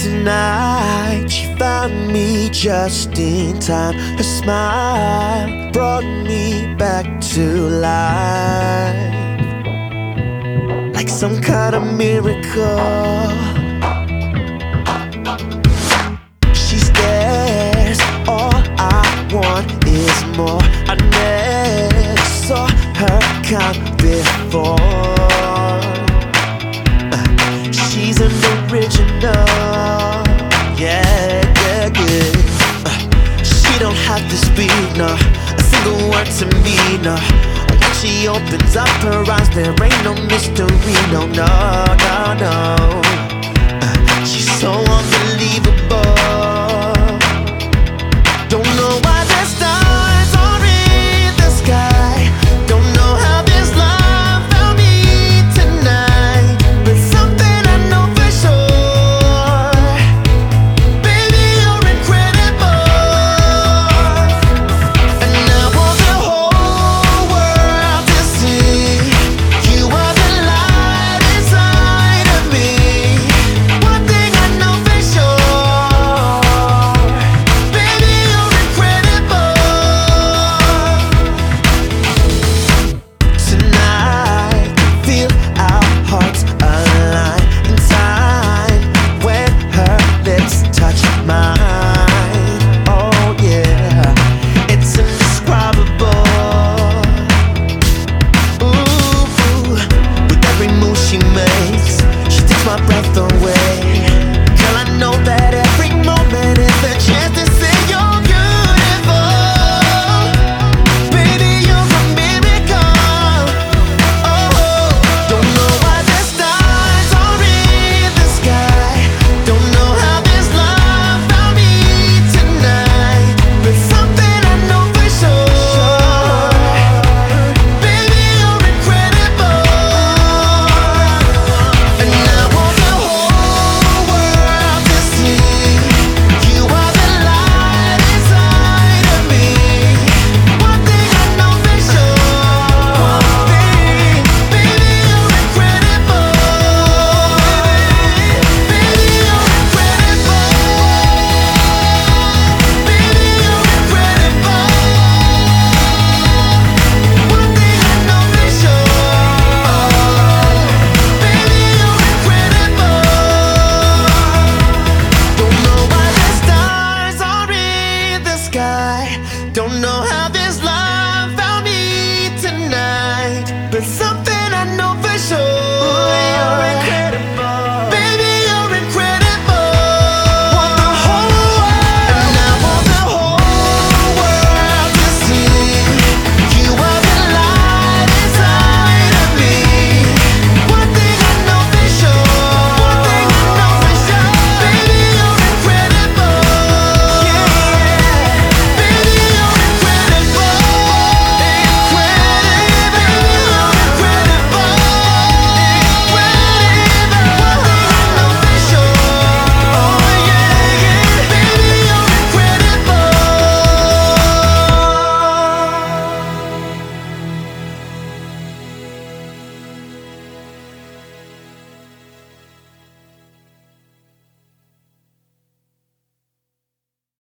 tonight. She found me just in time. Her smile brought me back to life, like some kind of miracle. She stares, all I want is more. I never saw her kind before. She's an original, yeah, yeah, yeah. She don't have to speak, no, a single word to me, no. When she opens up her eyes, there ain't no mystery, no, no, no, no. She's so unbelievable.